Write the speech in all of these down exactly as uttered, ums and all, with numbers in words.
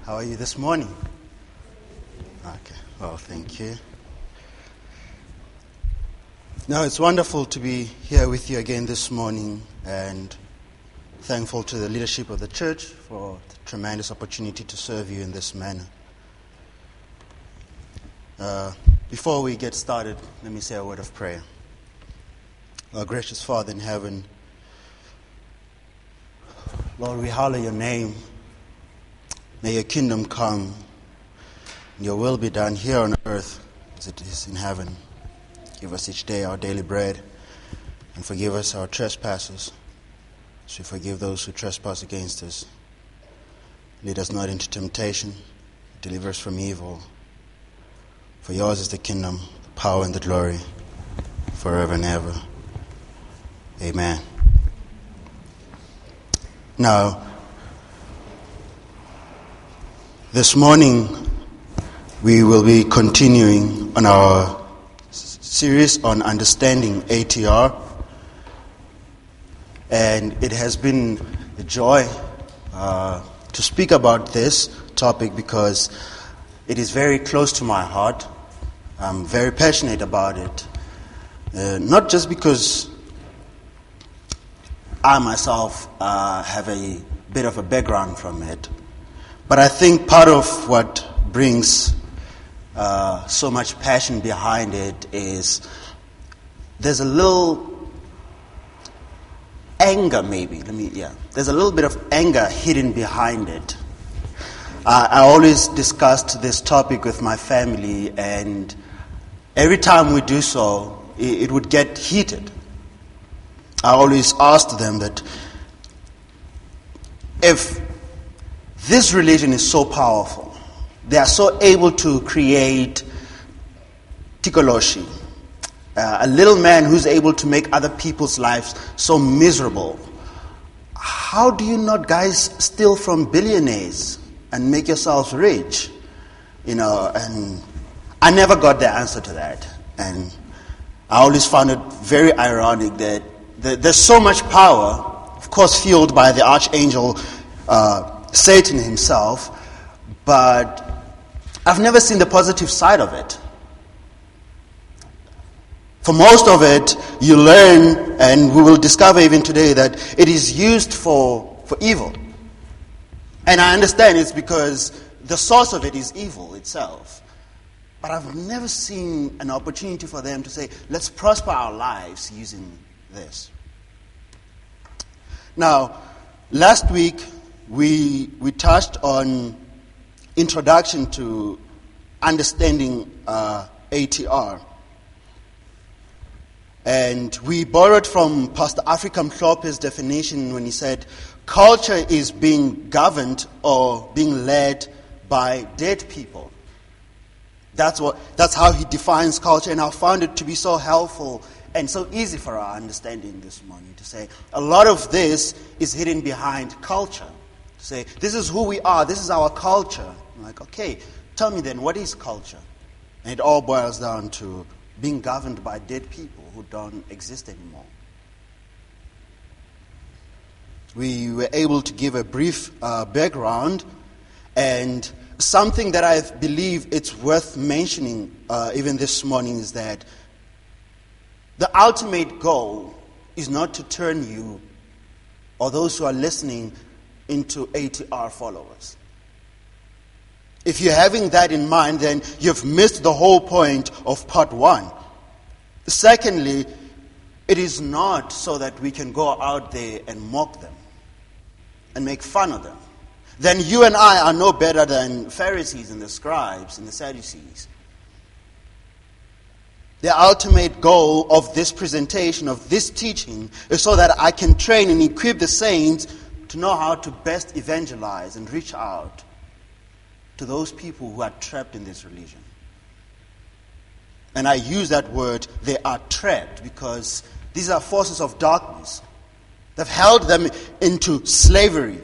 How are you this morning? Okay, well, thank you. Now, it's wonderful to be here with you again this morning, and thankful to the leadership of the church for the tremendous opportunity to serve you in this manner. Uh, before we get started, let me say a word of prayer. Our gracious Father in heaven, Lord, we hallow your name. May your kingdom come, and your will be done here on earth as it is in heaven. Give us each day our daily bread, and forgive us our trespasses, as we forgive those who trespass against us. Lead us not into temptation, deliver us from evil. For yours is the kingdom, the power, and the glory, forever and ever. Amen. Now, this morning we will be continuing on our series on understanding A T R, and it has been a joy uh, to speak about this topic because it is very close to my heart. I'm very passionate about it, uh, not just because I myself uh, have a bit of a background from it, but I think part of what brings uh, so much passion behind it is there's a little anger, maybe. Let me, yeah. There's a little bit of anger hidden behind it. Uh, I always discussed this topic with my family, and every time we do so, it, it would get heated. I always asked them that if this religion is so powerful, they are so able to create tikoloshi, uh, a little man who's able to make other people's lives so miserable. How do you not guys steal from billionaires and make yourselves rich? You know, and I never got the answer to that. And I always found it very ironic that there's so much power, of course fueled by the archangel uh, Satan himself, but I've never seen the positive side of it. For most of it, you learn, and we will discover even today, that it is used for, for evil. And I understand it's because the source of it is evil itself. But I've never seen an opportunity for them to say, let's prosper our lives using this. Now, last week, we we touched on introduction to understanding uh, A T R. And we borrowed from Pastor Afrika Mhlope's definition when he said, culture is being governed or being led by dead people. That's what. That's how he defines culture, and I found it to be so helpful and so easy for our understanding this morning to say a lot of this is hidden behind culture. To say, this is who we are, this is our culture. I'm like, okay, tell me then, what is culture? And it all boils down to being governed by dead people who don't exist anymore. We were able to give a brief uh, background, and something that I believe it's worth mentioning uh, even this morning is that the ultimate goal is not to turn you or those who are listening into A T R followers. If you're having that in mind, then you've missed the whole point of part one. Secondly, it is not so that we can go out there and mock them and make fun of them. Then you and I are no better than Pharisees and the scribes and the Sadducees. The ultimate goal of this presentation, of this teaching, is so that I can train and equip the saints to know how to best evangelize and reach out to those people who are trapped in this religion. And I use that word, they are trapped, because these are forces of darkness. They've held them into slavery.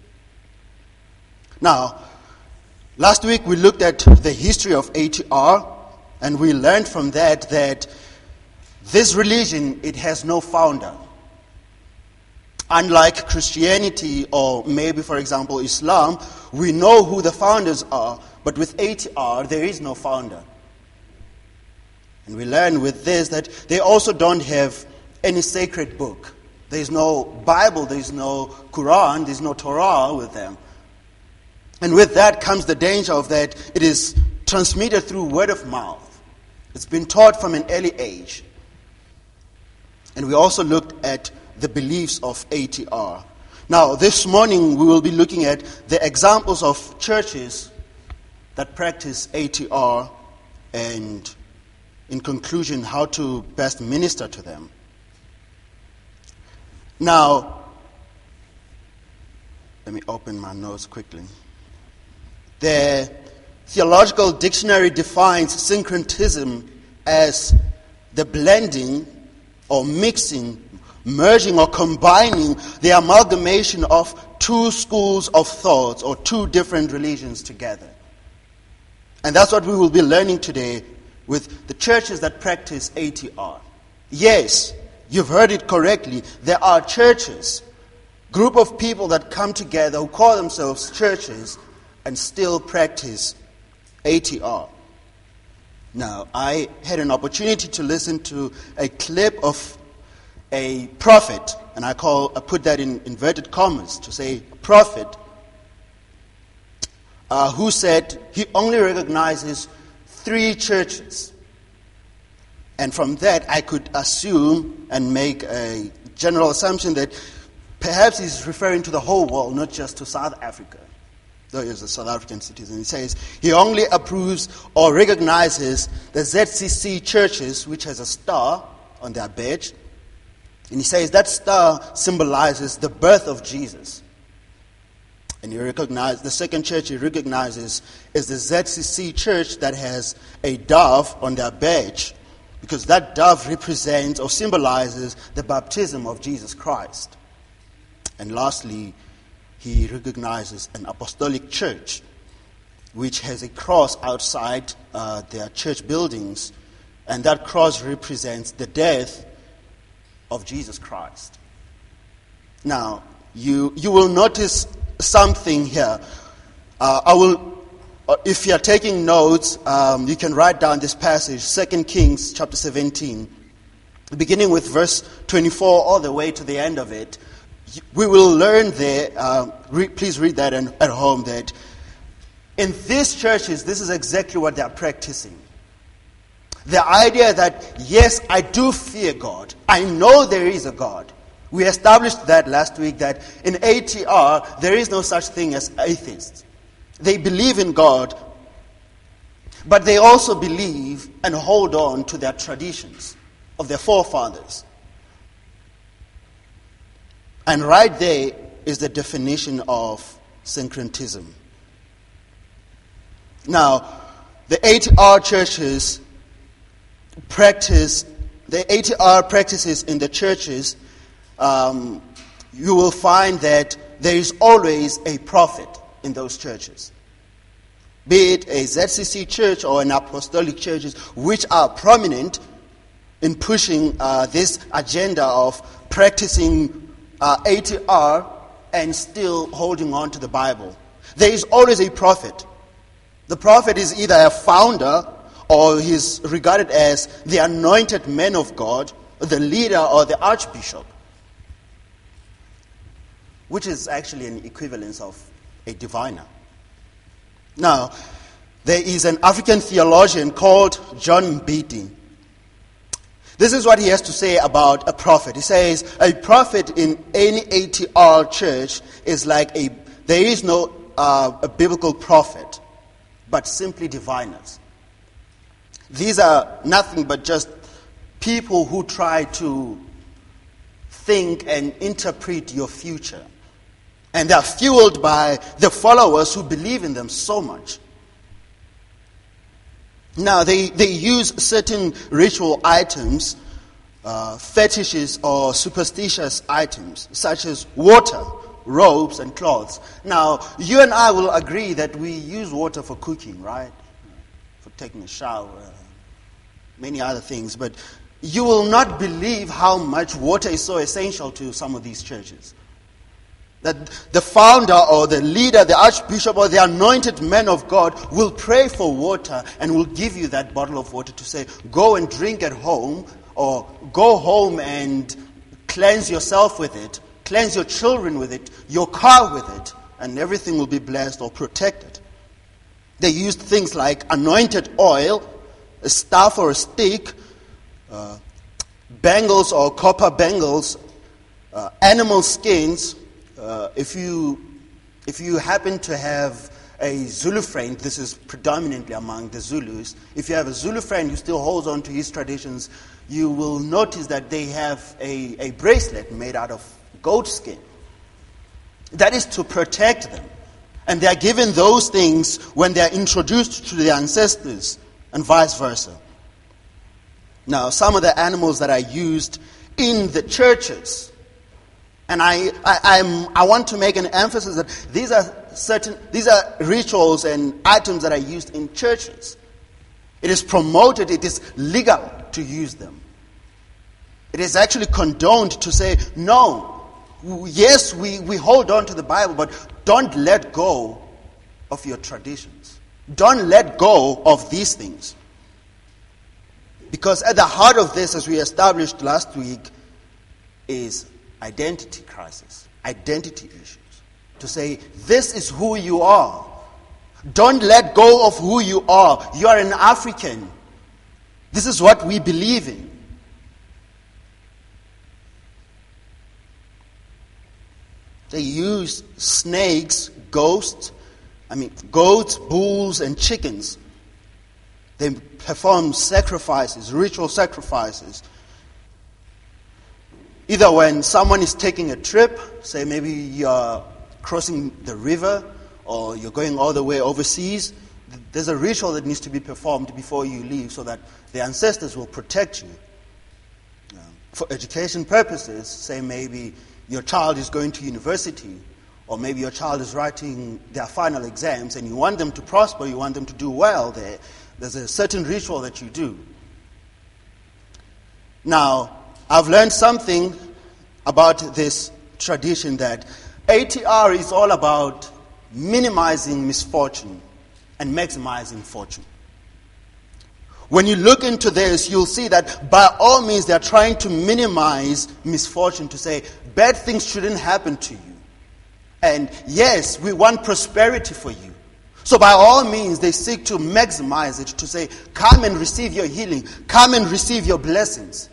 Now, last week we looked at the history of A T R, and we learned from that that this religion, it has no founder. Unlike Christianity or maybe, for example, Islam, we know who the founders are, but with A T R, there is no founder. And we learn with this that they also don't have any sacred book. There is no Bible, there is no Quran, there is no Torah with them. And with that comes the danger of that it is transmitted through word of mouth. It's been taught from an early age. And we also looked at the beliefs of A T R. Now, this morning we will be looking at the examples of churches that practice A T R and, in conclusion, how to best minister to them. Now, let me open my notes quickly. The Theological Dictionary defines syncretism as the blending or mixing, merging or combining the amalgamation of two schools of thoughts or two different religions together. And that's what we will be learning today with the churches that practice A T R. Yes, you've heard it correctly. There are churches, group of people that come together who call themselves churches and still practice A T R. Now, I had an opportunity to listen to a clip of a prophet, and I call I put that in inverted commas to say prophet, uh, who said he only recognizes three churches. And from that, I could assume and make a general assumption that perhaps he's referring to the whole world, not just to South Africa. Though he is a South African citizen. He says he only approves or recognizes the Z C C churches, which has a star on their badge. And he says that star symbolizes the birth of Jesus. And he recognizes, the second church he recognizes is the Z C C church that has a dove on their badge, because that dove represents or symbolizes the baptism of Jesus Christ. And lastly, he recognizes an apostolic church, which has a cross outside uh, their church buildings, and that cross represents the death of Jesus Christ. Now, you you will notice something here. Uh, I will, uh, if you are taking notes, um, you can write down this passage, Second Kings chapter seventeen, beginning with verse twenty-four all the way to the end of it. We will learn there, uh, re- please read that in, at home, that in these churches, this is exactly what they are practicing. The idea that, yes, I do fear God. I know there is a God. We established that last week, that in A T R, there is no such thing as atheists. They believe in God, but they also believe and hold on to their traditions of their forefathers. And right there is the definition of syncretism. Now, the A T R churches practice, the A T R practices in the churches, um, you will find that there is always a prophet in those churches. Be it a Z C C church or an apostolic churches, which are prominent in pushing uh, this agenda of practicing Uh, A T R and still holding on to the Bible. There is always a prophet. The prophet is either a founder or he's regarded as the anointed man of God, the leader or the archbishop, which is actually an equivalence of a diviner. Now, there is an African theologian called John Mbiti. This is what he has to say about a prophet. He says, a prophet in any A T R church is like a, there is no uh, a biblical prophet, but simply diviners. These are nothing but just people who try to think and interpret your future. And they are fueled by the followers who believe in them so much. Now, they, they use certain ritual items, uh, fetishes or superstitious items, such as water, robes, and clothes. Now, you and I will agree that we use water for cooking, right? For taking a shower, many other things. But you will not believe how much water is so essential to some of these churches. That the founder or the leader, the archbishop or the anointed man of God will pray for water and will give you that bottle of water to say, go and drink at home, or go home and cleanse yourself with it, cleanse your children with it, your car with it, and everything will be blessed or protected. They used things like anointed oil, a staff or a stick, uh, bangles or copper bangles, uh, animal skins. Uh, if you if you happen to have a Zulu friend, this is predominantly among the Zulus, if you have a Zulu friend who still holds on to his traditions, you will notice that they have a, a bracelet made out of goat skin. That is to protect them. And they are given those things when they are introduced to their ancestors, and vice versa. Now, some of the animals that are used in the churches, and I, I, I'm, I want to make an emphasis that these are certain, these are rituals and items that are used in churches. It is promoted, it is legal to use them. It is actually condoned to say, no, yes, we, we hold on to the Bible, but don't let go of your traditions. Don't let go of these things. Because at the heart of this, as we established last week, is identity crisis, identity issues. To say, this is who you are. Don't let go of who you are. You are an African. This is what we believe in. They use snakes, ghosts, I mean goats, bulls, and chickens. They perform sacrifices, ritual sacrifices. Either when someone is taking a trip, say maybe you're crossing the river or you're going all the way overseas, there's a ritual that needs to be performed before you leave so that the ancestors will protect you. Um, for education purposes, say maybe your child is going to university, or maybe your child is writing their final exams and you want them to prosper, you want them to do well there. There's a certain ritual that you do. Now, I've learned something about this tradition, that A T R is all about minimizing misfortune and maximizing fortune. When you look into this, you'll see that by all means they're trying to minimize misfortune, to say bad things shouldn't happen to you. And yes, we want prosperity for you. So by all means they seek to maximize it, to say, come and receive your healing, come and receive your blessings.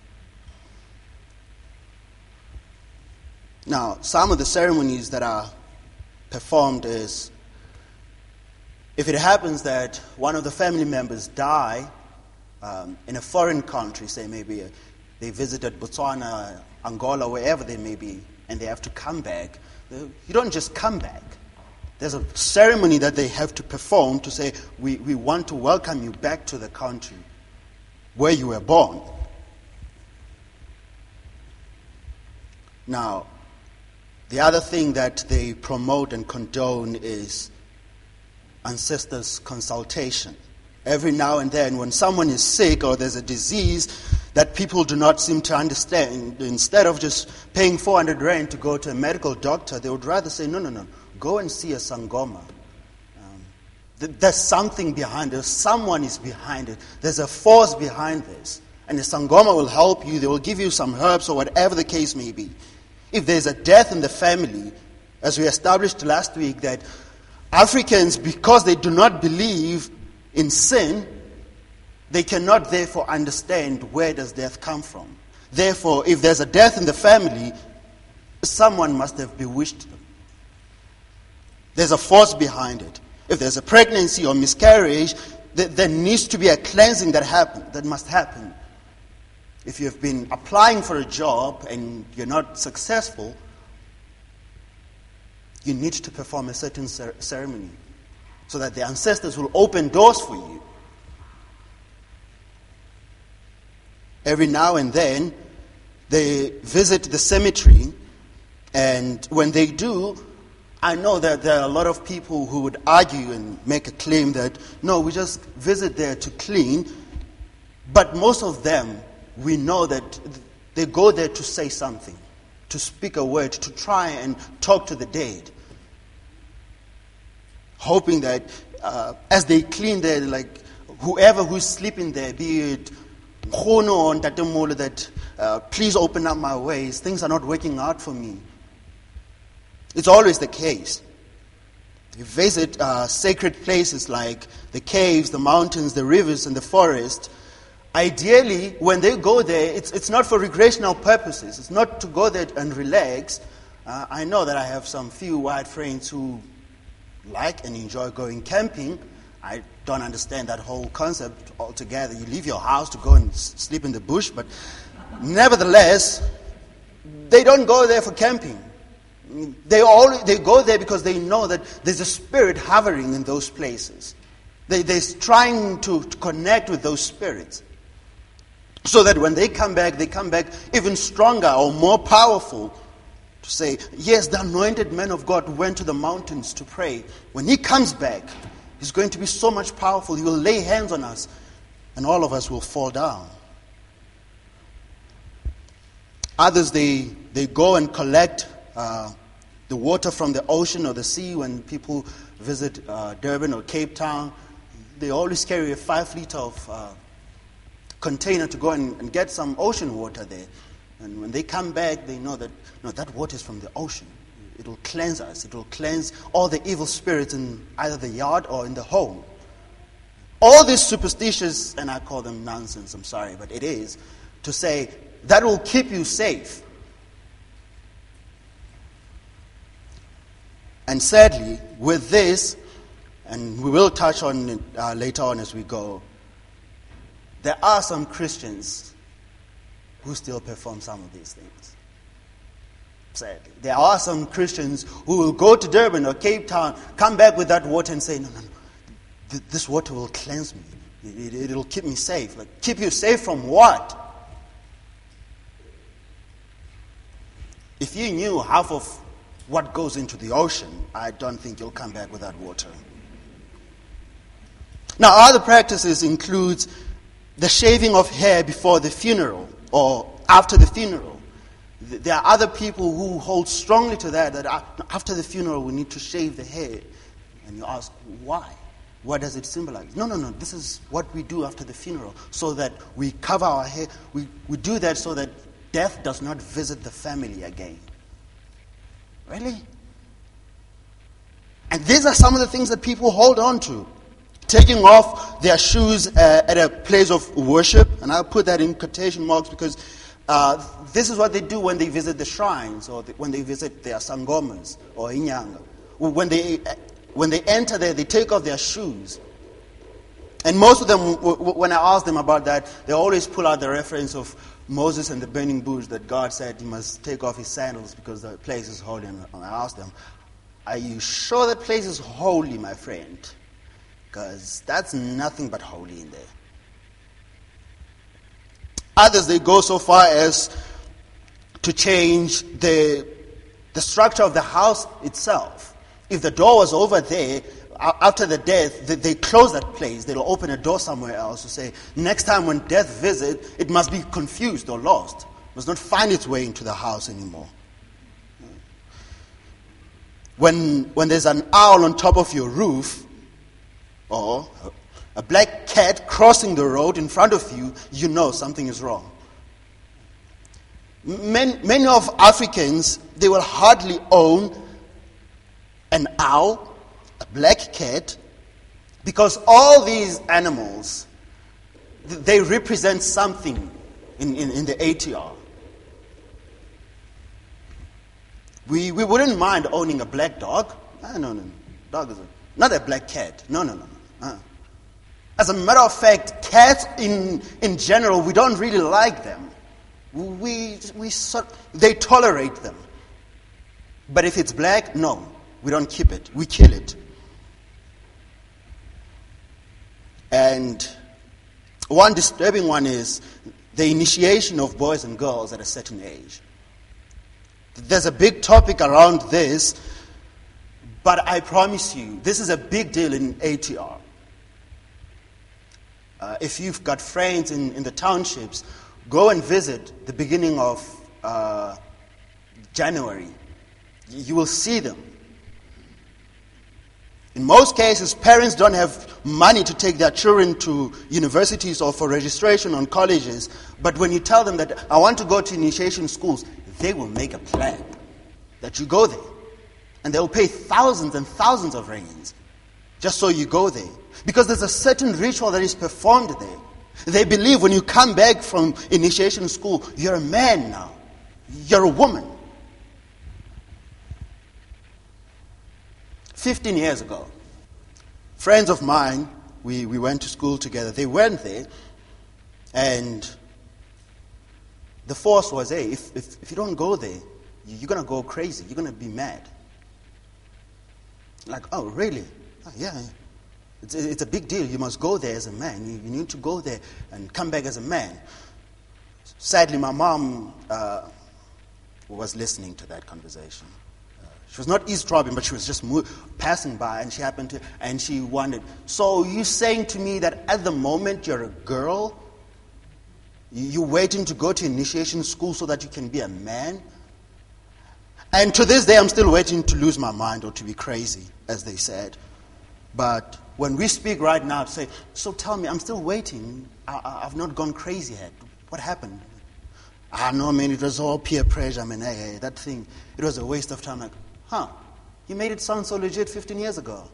Now, some of the ceremonies that are performed is, if it happens that one of the family members die um, in a foreign country, say maybe they visited Botswana, Angola, wherever they may be, and they have to come back, you don't just come back. There's a ceremony that they have to perform to say, we, we want to welcome you back to the country where you were born. Now, the other thing that they promote and condone is ancestors' consultation. Every now and then, when someone is sick or there's a disease that people do not seem to understand, instead of just paying four hundred rand to go to a medical doctor, they would rather say, no, no, no, go and see a Sangoma. Um, th- there's something behind it. Someone is behind it. There's a force behind this. And the Sangoma will help you. They will give you some herbs or whatever the case may be. If there's a death in the family, as we established last week, that Africans, because they do not believe in sin, they cannot therefore understand where does death come from. Therefore, if there's a death in the family, someone must have bewitched them. There's a force behind it. If there's a pregnancy or miscarriage, th- there needs to be a cleansing that happen, that must happen. If you've been applying for a job and you're not successful, you need to perform a certain cer- ceremony so that the ancestors will open doors for you. Every now and then, they visit the cemetery, and when they do, I know that there are a lot of people who would argue and make a claim that, no, we just visit there to clean, but most of them, we know that they go there to say something, to speak a word, to try and talk to the dead. Hoping that uh, as they clean there, like whoever who's sleeping there, be it Khono or Ntatemolo, that uh, please open up my ways. Things are not working out for me. It's always the case. You visit uh, sacred places like the caves, the mountains, the rivers, and the forest. Ideally, when they go there, it's it's not for recreational purposes. It's not to go there and relax. Uh, I know that I have some few white friends who like and enjoy going camping. I don't understand that whole concept altogether. You leave your house to go and s- sleep in the bush, but nevertheless, they don't go there for camping. They all they go there because they know that there's a spirit hovering in those places. They, they're trying to, to connect with those spirits, so that when they come back, they come back even stronger or more powerful. To say, yes, the anointed man of God went to the mountains to pray. When he comes back, he's going to be so much powerful. He will lay hands on us, and all of us will fall down. Others, they, they go and collect uh, the water from the ocean or the sea. When people visit uh, Durban or Cape Town, they always carry a five liter of uh, container to go and, and get some ocean water there. And when they come back, they know that no, that water is from the ocean. It will cleanse us. It will cleanse all the evil spirits in either the yard or in the home. All these superstitions, and I call them nonsense, I'm sorry, but it is, to say that will keep you safe. And sadly, with this, and we will touch on it uh, later on as we go, there are some Christians who still perform some of these things. Sadly. There are some Christians who will go to Durban or Cape Town, come back with that water and say, no, no, no, th- this water will cleanse me. It, it, it'll keep me safe. Like, keep you safe from what? If you knew half of what goes into the ocean, I don't think you'll come back with that water. Now, other practices includes the shaving of hair before the funeral or after the funeral. There are other people who hold strongly to that, that after the funeral we need to shave the hair. And you ask, why? What does it symbolize? No, no, no, this is what we do after the funeral, so that we cover our hair. We, we do that so that death does not visit the family again. Really? And these are some of the things that people hold on to. Taking off their shoes uh, at a place of worship, and I'll put that in quotation marks because uh, this is what they do when they visit the shrines or the, when they visit their sangomas or inyanga. When they when they enter there, they take off their shoes. And most of them, w- w- when I ask them about that, they always pull out the reference of Moses and the burning bush, that God said he must take off his sandals because the place is holy. And I ask them, are you sure the place is holy, my friend? Because that's nothing but holy in there. Others, they go so far as to change the, the structure of the house itself. If the door was over there, after the death, they, they close that place. They'll open a door somewhere else to say, next time when death visits, it must be confused or lost. It must not find its way into the house anymore. When, when there's an owl on top of your roof, or a black cat crossing the road in front of you, you know something is wrong. Many, many of Africans, they will hardly own an owl, a black cat, because all these animals, they represent something in, in, in the A T R. We, we wouldn't mind owning a black dog. No, no, no. Dog is a, not a black cat. No, no, no. Uh. As a matter of fact, cats in in general, we don't really like them. We we they tolerate them. But if it's black, no, we don't keep it. We kill it. And one disturbing one is the initiation of boys and girls at a certain age. There's a big topic around this, but I promise you, this is a big deal in A T R. Uh, if you've got friends in, in the townships, go and visit the beginning of uh, January. You will see them. In most cases, parents don't have money to take their children to universities or for registration on colleges. But when you tell them that I want to go to initiation schools, they will make a plan that you go there. And they'll pay thousands and thousands of rands just so you go there. Because there's a certain ritual that is performed there. They believe when you come back from initiation school, you're a man now. You're a woman. Fifteen years ago, friends of mine, we, we went to school together. They went there, and the force was, hey, if, if, if you don't go there, you're going to go crazy. You're going to be mad. Like, oh, really? Oh, yeah. It's, it's a big deal. You must go there as a man. You, you need to go there and come back as a man. Sadly, my mom uh, was listening to that conversation. She was not eavesdropping, but she was just mo- passing by, and she happened to, and she wondered, so you saying to me that at the moment you're a girl, you're waiting to go to initiation school so that you can be a man? And to this day, I'm still waiting to lose my mind or to be crazy, as they said. But when we speak right now, say, so tell me, I'm still waiting. I, I, I've not gone crazy yet. What happened? Ah, no, man, it was all peer pressure. I mean, hey, hey, that thing, it was a waste of time. Like, huh, you made it sound so legit fifteen years ago.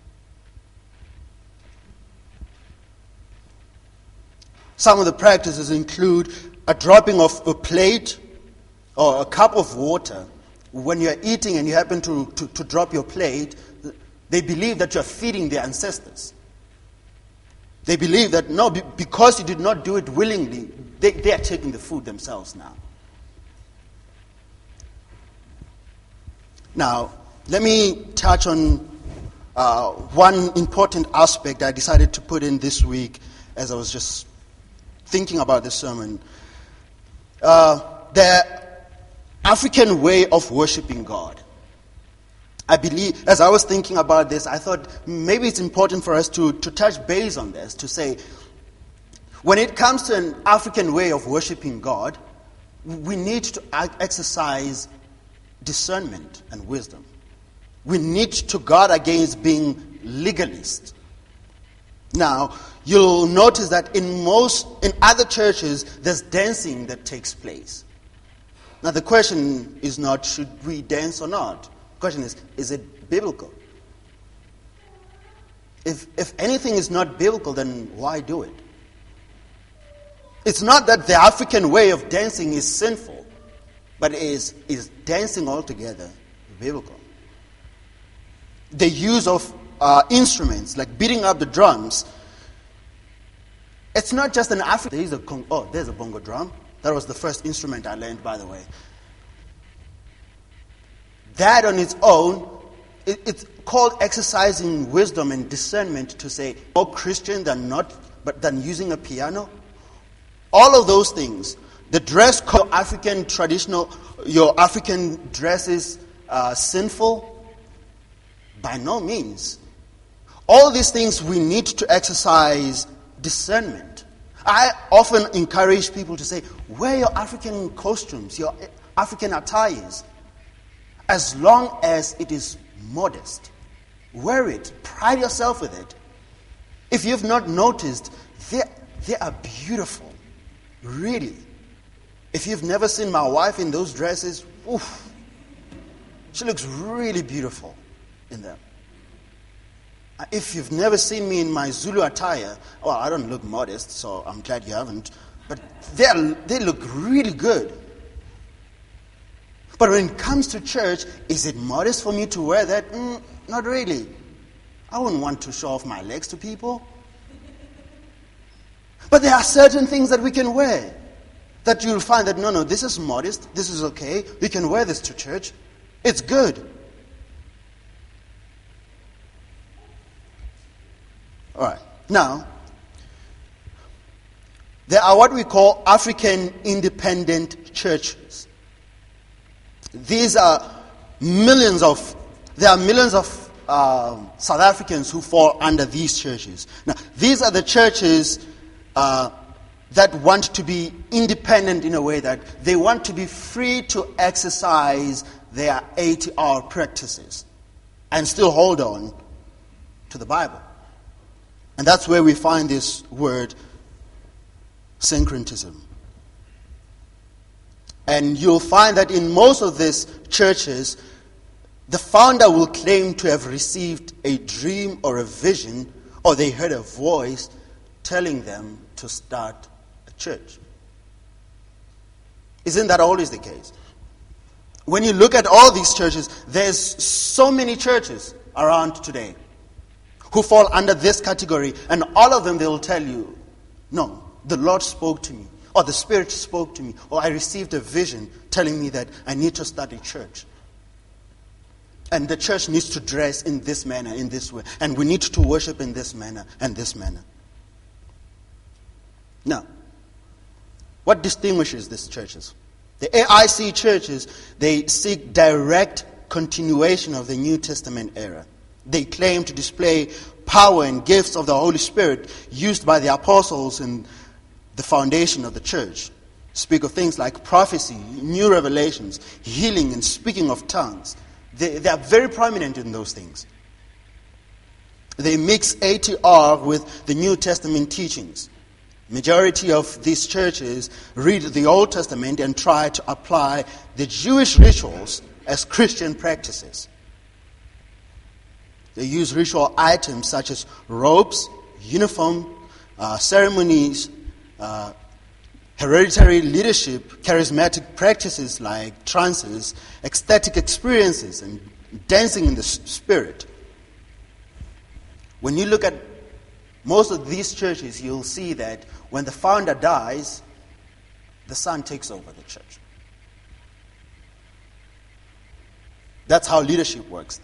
Some of the practices include a dropping of a plate or a cup of water. When you're eating and you happen to, to, to drop your plate, they believe that you're feeding their ancestors. They believe that, no, because you did not do it willingly, they, they are taking the food themselves now. Now, let me touch on uh, one important aspect I decided to put in this week as I was just thinking about the sermon. Uh, the African way of worshiping God. I believe, as I was thinking about this, I thought maybe it's important for us to, to touch base on this, to say, when it comes to an African way of worshiping God, we need to exercise discernment and wisdom. We need to guard against being legalist. Now, you'll notice that in most, in other churches, there's dancing that takes place. Now, the question is not, should we dance or not? The question is, is it biblical? If, if anything is not biblical, then why do it? It's not that the African way of dancing is sinful, but is, is dancing altogether biblical. The use of uh, instruments, like beating up the drums, it's not just an African. There's a con- oh, there's a bongo drum. That was the first instrument I learned, by the way. That on its own, it, it's called exercising wisdom and discernment to say, more Christian than not, but than using a piano. All of those things. The dress code, African traditional, your African dress is uh, sinful? By no means. All these things we need to exercise discernment. I often encourage people to say, wear your African costumes, your African attires, as long as it is modest. Wear it. Pride yourself with it. If you've not noticed, they, they are beautiful. Really. If you've never seen my wife in those dresses, oof, she looks really beautiful in them. If you've never seen me in my Zulu attire, well, I don't look modest, so I'm glad you haven't, but they they look really good. But when it comes to church, is it modest for me to wear that? Mm, not really. I wouldn't want to show off my legs to people. But there are certain things that we can wear that you'll find that, no, no, this is modest, this is okay, we can wear this to church. It's good. All right. Now, there are what we call African independent churches. These are millions of, there are millions of uh, South Africans who fall under these churches. Now, these are the churches uh, that want to be independent in a way that they want to be free to exercise their eighty-hour practices and still hold on to the Bible. And that's where we find this word syncretism. And you'll find that in most of these churches, the founder will claim to have received a dream or a vision, or they heard a voice telling them to start a church. Isn't that always the case? When you look at all these churches, there's so many churches around today who fall under this category, and all of them, they will tell you, no, the Lord spoke to me, or the Spirit spoke to me, or I received a vision telling me that I need to start a church. And the church needs to dress in this manner, in this way, and we need to worship in this manner and this manner. Now, what distinguishes these churches? The A I C churches, they seek direct continuation of the New Testament era. They claim to display power and gifts of the Holy Spirit used by the apostles in the foundation of the church. Speak of things like prophecy, new revelations, healing, and speaking of tongues. They, they are very prominent in those things. They mix A T R with the New Testament teachings. Majority of these churches read the Old Testament and try to apply the Jewish rituals as Christian practices. They use ritual items such as robes, uniform, uh, ceremonies, uh, hereditary leadership, charismatic practices like trances, ecstatic experiences, and dancing in the spirit. When you look at most of these churches, you'll see that when the founder dies, the son takes over the church. That's how leadership works.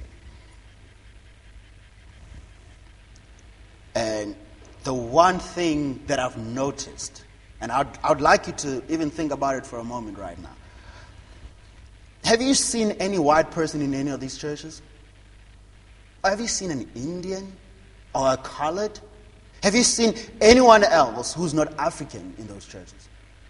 And the one thing that I've noticed, and I'd, I'd like you to even think about it for a moment right now. Have you seen any white person in any of these churches? Or have you seen an Indian or a colored? Have you seen anyone else who's not African in those churches?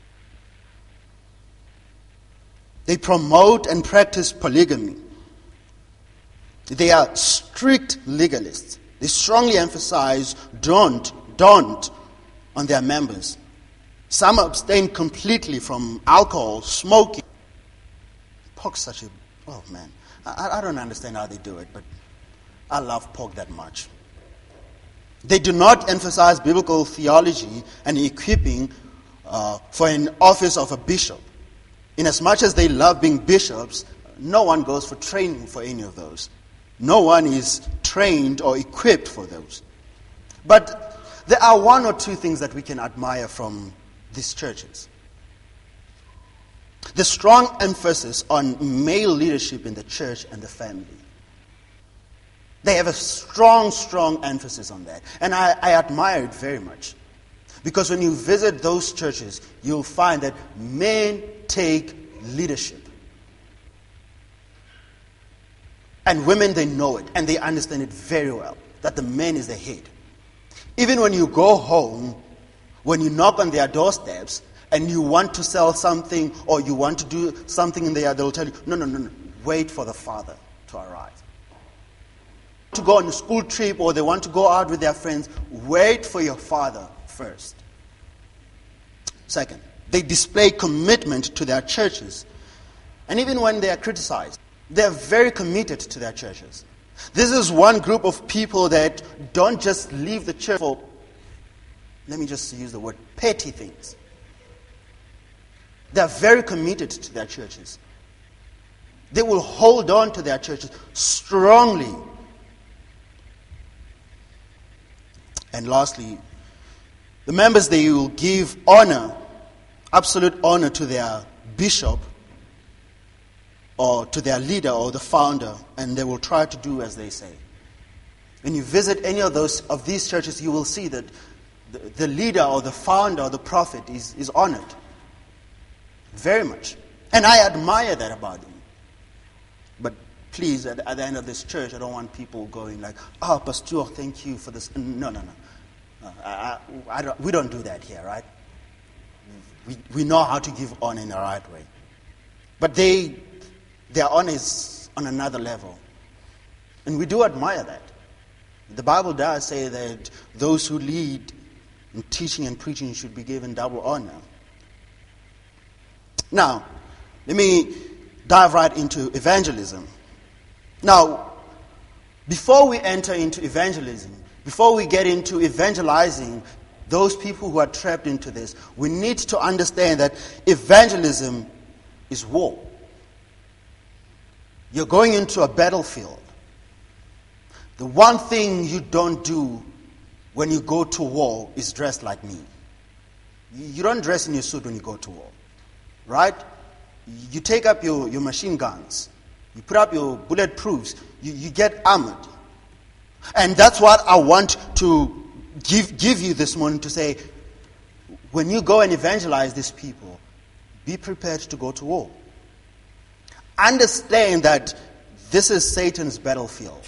They promote and practice polygamy. They are strict legalists. They strongly emphasize don't, don't on their members. Some abstain completely from alcohol, smoking. Pork's such a, oh man, I, I don't understand how they do it, but I love pork that much. They do not emphasize biblical theology and equipping uh, for an office of a bishop. In as much as they love being bishops, no one goes for training for any of those. No one is trained or equipped for those. But there are one or two things that we can admire from these churches. The strong emphasis on male leadership in the church and the family. They have a strong, strong emphasis on that. And I, I admire it very much. Because when you visit those churches, you'll find that men take leadership. And women, they know it. And they understand it very well. That the man is the head. Even when you go home, when you knock on their doorsteps, and you want to sell something, or you want to do something in there, they'll tell you, no, no, no, no. Wait for the father to arrive. To go on a school trip, or they want to go out with their friends, wait for your father first. Second, they display commitment to their churches. And even when they are criticized, they are very committed to their churches. This is one group of people that don't just leave the church for, let me just use the word, petty things. They are very committed to their churches. They will hold on to their churches strongly. And lastly, the members, they will give honor, absolute honor to their bishop or to their leader or the founder, and they will try to do as they say. When you visit any of those of these churches, you will see that the, the leader or the founder or the prophet is, is honored. Very much. And I admire that about them. But please, at, at the end of this church, I don't want people going like, oh, Pastor, thank you for this. No, no, no. Uh, I, I, I don't, we don't do that here, right? We, we know how to give honor in the right way. But they, their honor is on another level. And we do admire that. The Bible does say that those who lead in teaching and preaching should be given double honor. Now, let me dive right into evangelism. Now, before we enter into evangelism, before we get into evangelizing those people who are trapped into this, we need to understand that evangelism is war. You're going into a battlefield. The one thing you don't do when you go to war is dress like me. You don't dress in your suit when you go to war, right? You take up your, your machine guns. You put up your bulletproofs. You, you get armored. And that's what I want to give, give you this morning, to say, when you go and evangelize these people, be prepared to go to war. Understand that this is Satan's battlefield.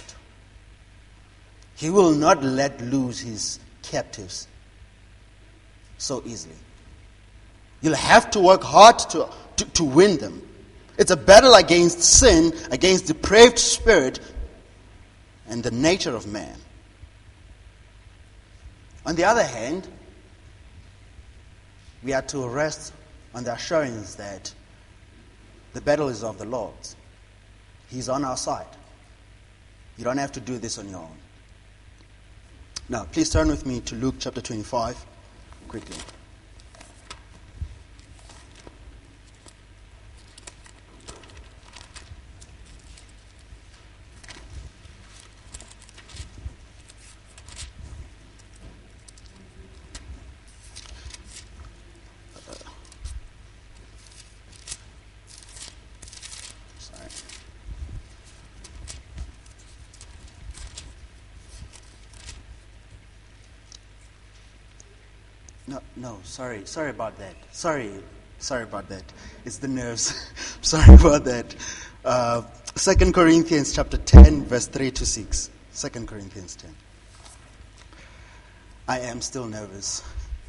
He will not let loose his captives so easily. You'll have to work hard to, to, to win them. It's a battle against sin, against depraved spirit, and the nature of man. On the other hand, we are to rest on the assurance that the battle is of the Lord's. He's on our side. You don't have to do this on your own. Now, please turn with me to Luke chapter twenty-five, quickly. No, no, sorry, sorry about that. Sorry, sorry about that. It's the nerves. Sorry about that. Uh, Second Corinthians chapter ten, verse three to six. Second Corinthians ten. I am still nervous.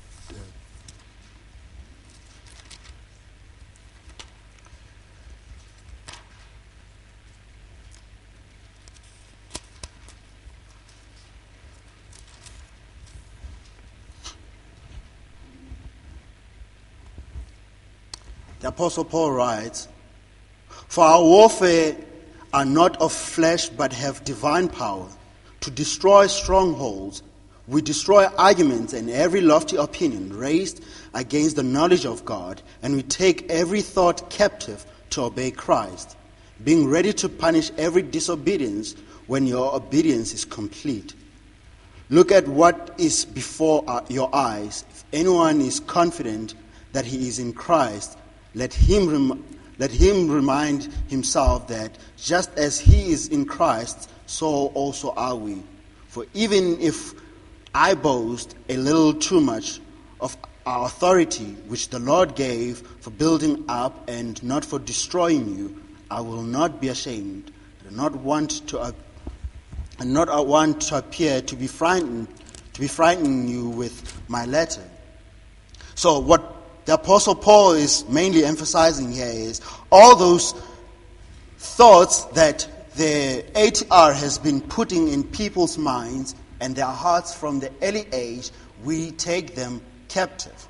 The Apostle Paul writes, "For our warfare are not of flesh, but have divine power to destroy strongholds. We destroy arguments and every lofty opinion raised against the knowledge of God, and we take every thought captive to obey Christ, being ready to punish every disobedience when your obedience is complete. Look at what is before your eyes. If anyone is confident that he is in Christ, Let him, rem- let him remind himself that just as he is in Christ, so also are we. For even if I boast a little too much of our authority, which the Lord gave for building up and not for destroying you, I will not be ashamed. I do not want to, uh, I do not want to appear to be frightened, to be frightening you with my letter." So what the Apostle Paul is mainly emphasizing here is all those thoughts that the A T R has been putting in people's minds and their hearts from the early age, we take them captive.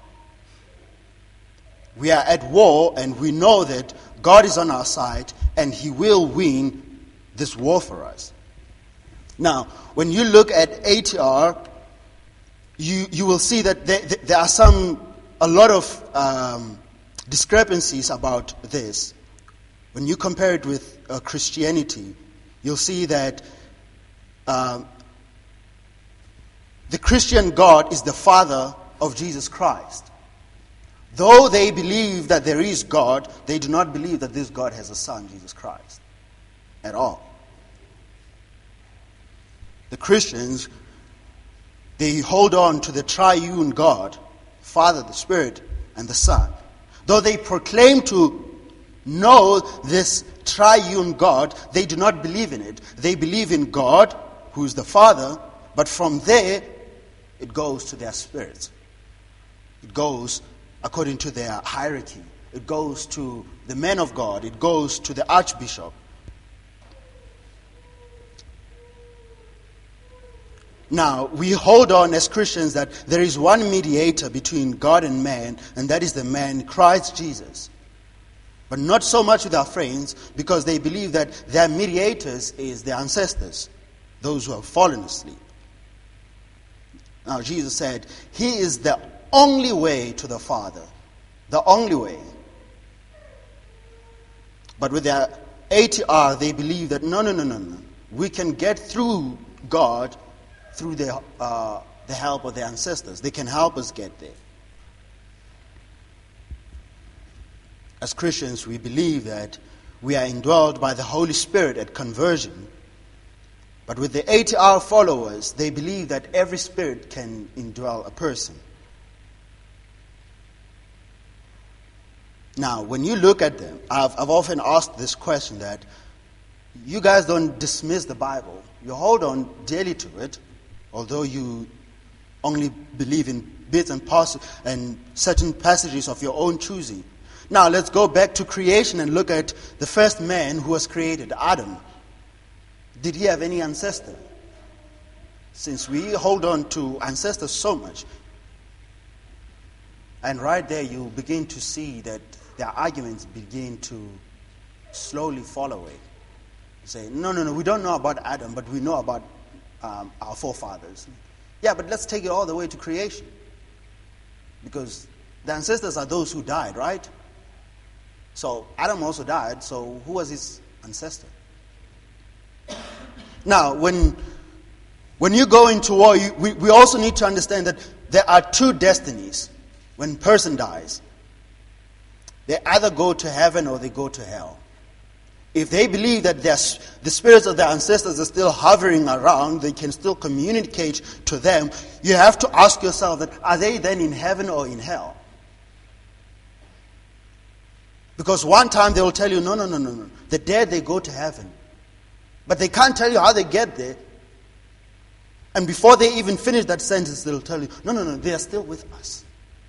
We are at war, and we know that God is on our side and He will win this war for us. Now, when you look at A T R, you, you will see that there, there are some a lot of um, discrepancies about this. When you compare it with uh, Christianity, you'll see that uh, the Christian God is the Father of Jesus Christ. Though they believe that there is God, they do not believe that this God has a Son, Jesus Christ, at all. The Christians, they hold on to the triune God, Father, the Spirit, and the Son. Though they proclaim to know this triune God, they do not believe in it. They believe in God, who is the Father, but from there, it goes to their spirits. It goes according to their hierarchy. It goes to the men of God. It goes to the archbishop. Now, we hold on as Christians that there is one mediator between God and man, and that is the man Christ Jesus. But not so much with our friends, because they believe that their mediators is their ancestors, those who have fallen asleep. Now, Jesus said, He is the only way to the Father. The only way. But with their A T R, they believe that no, no, no, no, no. We can get through God through the, uh, the help of their ancestors. They can help us get there. As Christians, we believe that we are indwelled by the Holy Spirit at conversion. But with the A T R followers, they believe that every spirit can indwell a person. Now, when you look at them, I've, I've often asked this question that you guys don't dismiss the Bible. You hold on daily to it, although you only believe in bits and parts and certain passages of your own choosing. Now, let's go back to creation and look at the first man who was created, Adam. Did he have any ancestor? Since we hold on to ancestors so much, and right there you begin to see that their arguments begin to slowly fall away. You say, no, no, no, we don't know about Adam, but we know about um, our forefathers. Yeah, but let's take it all the way to creation. Because the ancestors are those who died, right? So Adam also died, so who was his ancestor? Now, when when you go into war, you, we, we also need to understand that there are two destinies when a person dies. They either go to heaven or they go to hell. If they believe that the spirits of their ancestors are still hovering around, they can still communicate to them, you have to ask yourself that, are they then in heaven or in hell? Because one time they will tell you, no, no, no, no, no. The dead, they go to heaven. But they can't tell you how they get there. And before they even finish that sentence, they'll tell you, no, no, no, they are still with us.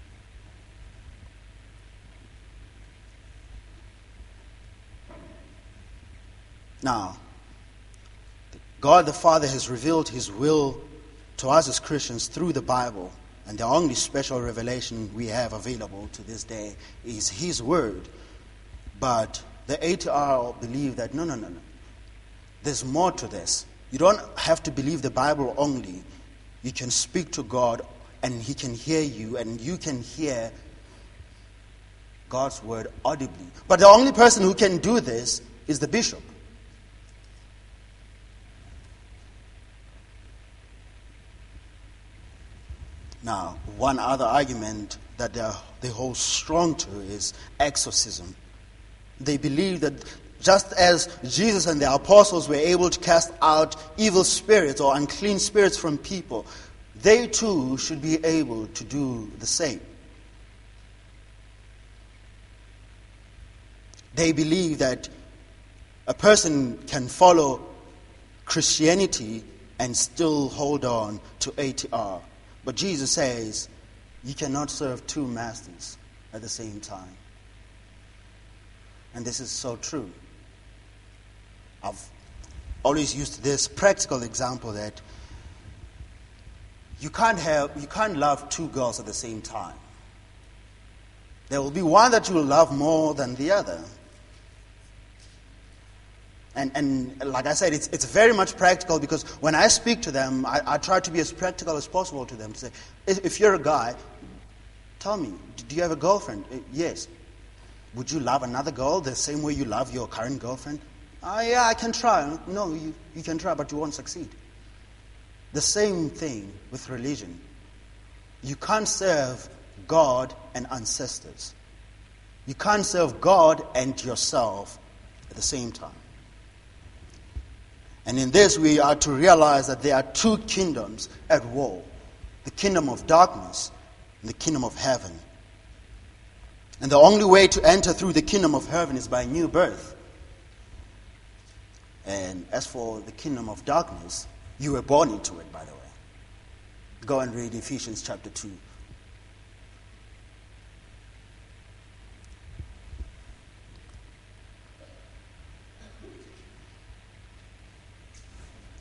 Now, God the Father has revealed His will to us as Christians through the Bible. And the only special revelation we have available to this day is His Word. But the A T R believe that, no, no, no, no. There's more to this. You don't have to believe the Bible only. You can speak to God and He can hear you and you can hear God's Word audibly. But the only person who can do this is the bishop. Now, one other argument that they hold strong to is exorcism. They believe that just as Jesus and the apostles were able to cast out evil spirits or unclean spirits from people, they too should be able to do the same. They believe that a person can follow Christianity and still hold on to A T R. But Jesus says, you cannot serve two masters at the same time. And this is so true. I've always used this practical example that you can't have, you can't love two girls at the same time. There will be one that you will love more than the other. And, and like I said, it's, it's very much practical because when I speak to them, I, I try to be as practical as possible to them. To say, if, if you're a guy, tell me, do you have a girlfriend? Uh, yes. Would you love another girl the same way you love your current girlfriend? Ah, uh, yeah, I can try. No, you, you can try, but you won't succeed. The same thing with religion. You can't serve God and ancestors. You can't serve God and yourself at the same time. And in this, we are to realize that there are two kingdoms at war. The kingdom of darkness and the kingdom of heaven. And the only way to enter through the kingdom of heaven is by new birth. And as for the kingdom of darkness, you were born into it, by the way. Go and read Ephesians chapter two.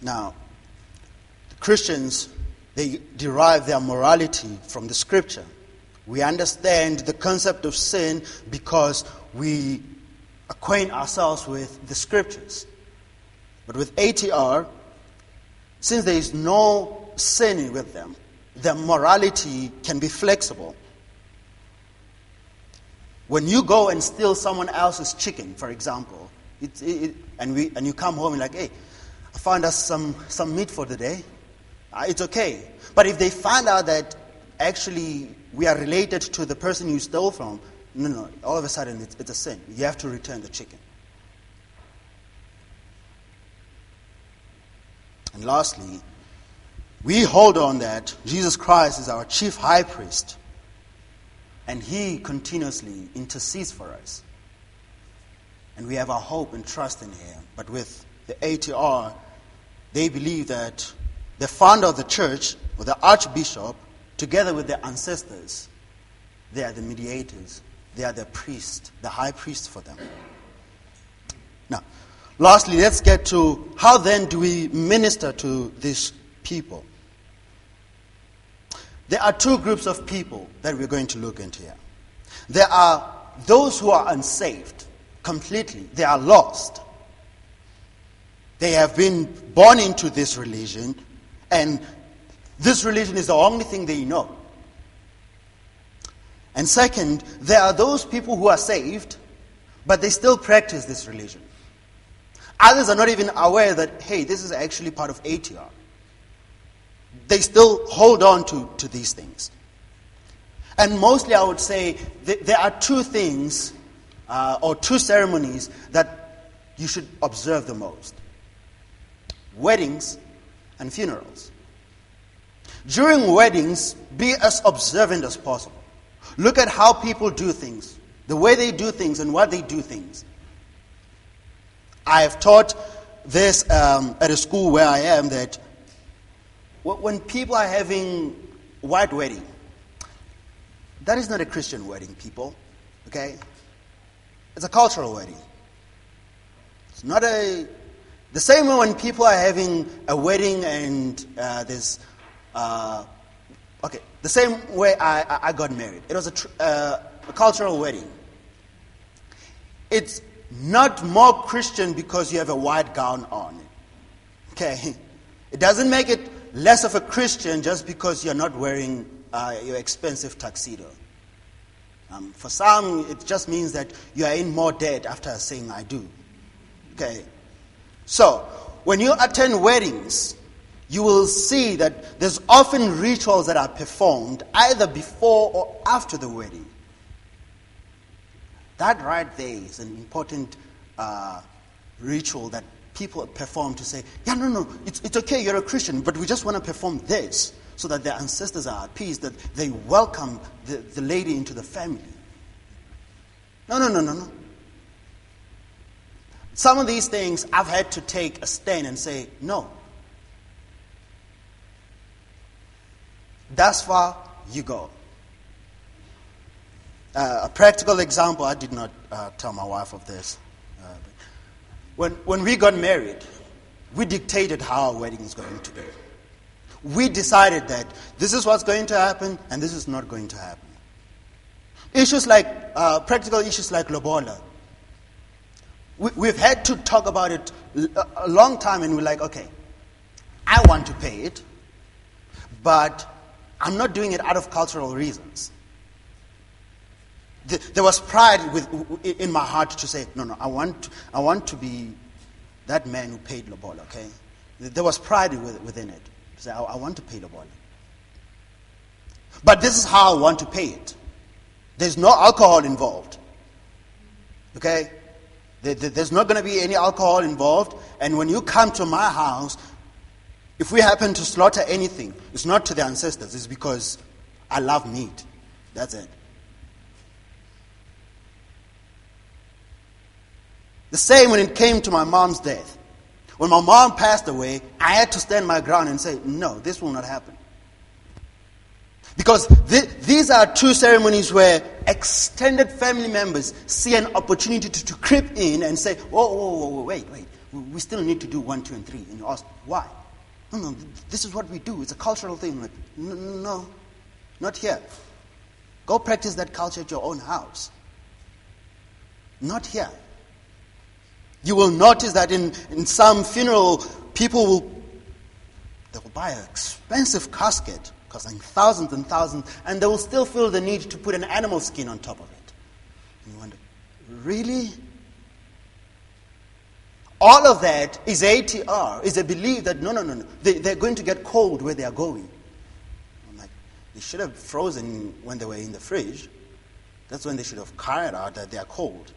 Now, Christians, they derive their morality from the Scripture. We understand the concept of sin because we acquaint ourselves with the Scriptures. But with A T R, since there is no sin with them, their morality can be flexible. When you go and steal someone else's chicken, for example, it, it, and we and you come home and like, hey, I found us some, some meat for the day. Uh, it's okay. But if they find out that actually we are related to the person you stole from, no, no, all of a sudden it's, it's a sin. You have to return the chicken. And lastly, we hold on that Jesus Christ is our chief high priest, and he continuously intercedes for us. And we have our hope and trust in him. But with the A T R, they believe that the founder of the church, or the archbishop, together with their ancestors, they are the mediators. They are the priest, the high priest for them. Now, lastly, let's get to how then do we minister to these people. There are two groups of people that we're going to look into here. There are those who are unsaved completely. They are lost. They have been born into this religion, and this religion is the only thing they know. And second, there are those people who are saved, but they still practice this religion. Others are not even aware that, hey, this is actually part of A T R. They still hold on to, to these things. And mostly I would say th- there are two things uh, or two ceremonies that you should observe the most. Weddings and funerals. During weddings, be as observant as possible. Look at how people do things, the way they do things and what they do things. I have taught this um, at a school where I am, that when people are having white wedding, that is not a Christian wedding, people. Okay? It's a cultural wedding. It's not a... The same way when people are having a wedding and uh, there's... Uh, okay, the same way I, I got married. It was a, tr- uh, a cultural wedding. It's not more Christian because you have a white gown on. Okay? It doesn't make it less of a Christian just because you're not wearing uh, your expensive tuxedo. Um, for some, it just means that you are in more debt after saying I do. Okay? So, when you attend weddings, you will see that there's often rituals that are performed either before or after the wedding. That right there is an important uh, ritual that people perform to say, yeah, no, no, it's, it's okay, you're a Christian, but we just want to perform this so that their ancestors are appeased, that they welcome the, the lady into the family. No, no, no, no, no. Some of these things I've had to take a stand and say, no. Thus far, you go. Uh, a practical example, I did not uh, tell my wife of this. Uh, when, when we got married, we dictated how our wedding is going to be. We decided that this is what's going to happen and this is not going to happen. Issues like, uh, practical issues like lobola. We, we've had to talk about it a long time, and we're like, okay, I want to pay it, but I'm not doing it out of cultural reasons. There was pride with, in my heart to say, no, no, I want, I want to be that man who paid lobola, okay? There was pride within it. To say, I, I want to pay lobola. But this is how I want to pay it. There's no alcohol involved. Okay? There, there, there's not going to be any alcohol involved. And when you come to my house, if we happen to slaughter anything, it's not to the ancestors. It's because I love meat. That's it. The same when it came to my mom's death. When my mom passed away, I had to stand my ground and say, no, this will not happen. Because th- these are two ceremonies where extended family members see an opportunity to, to creep in and say, whoa, whoa, whoa, wait, wait. We still need to do one, two, and three. And you ask, why? No, no, this is what we do. It's a cultural thing. Like, no, no, not here. Go practice that culture at your own house. Not here. You will notice that in, in some funeral, people will, they will buy an expensive casket, costing thousands and thousands, and they will still feel the need to put an animal skin on top of it. And you wonder, really? All of that is A T R, is a belief that no, no, no, no, they, they're going to get cold where they are going. I'm like, they should have frozen when they were in the fridge. That's when they should have carried out that they are cold.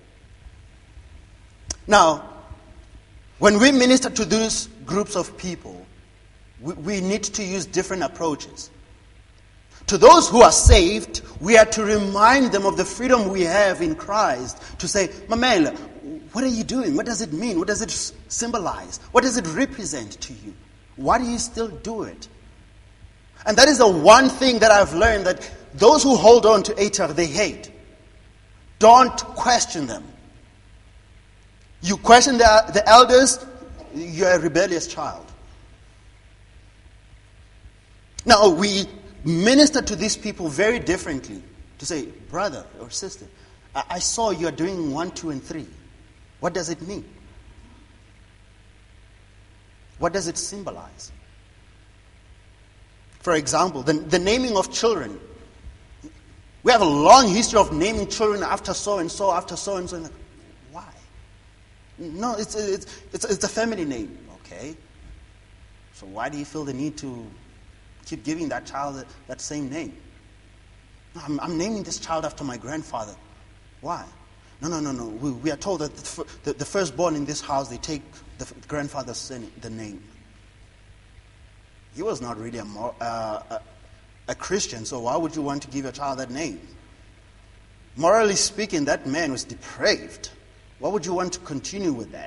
Now, when we minister to these groups of people, we, we need to use different approaches. To those who are saved, we are to remind them of the freedom we have in Christ, to say, Mamela, what are you doing? What does it mean? What does it symbolize? What does it represent to you? Why do you still do it? And that is the one thing that I've learned, that those who hold on to A T R, they hate. Don't question them. You question the, the elders, you're a rebellious child. Now, we minister to these people very differently. To say, brother or sister, I, I saw you're doing one, two, and three. What does it mean? What does it symbolize? For example, the, the naming of children. We have a long history of naming children after so and so, after so and so. And why? No, it's, it's, it's, it's a family name. Okay. So why do you feel the need to keep giving that child that, that same name? No, I'm, I'm naming this child after my grandfather. Why? No, no, no, no. We, we are told that the, the, the firstborn in this house, they take the grandfather's the name. He was not really a, more, uh, a, a Christian, so why would you want to give your child that name? Morally speaking, that man was depraved. Why would you want to continue with that?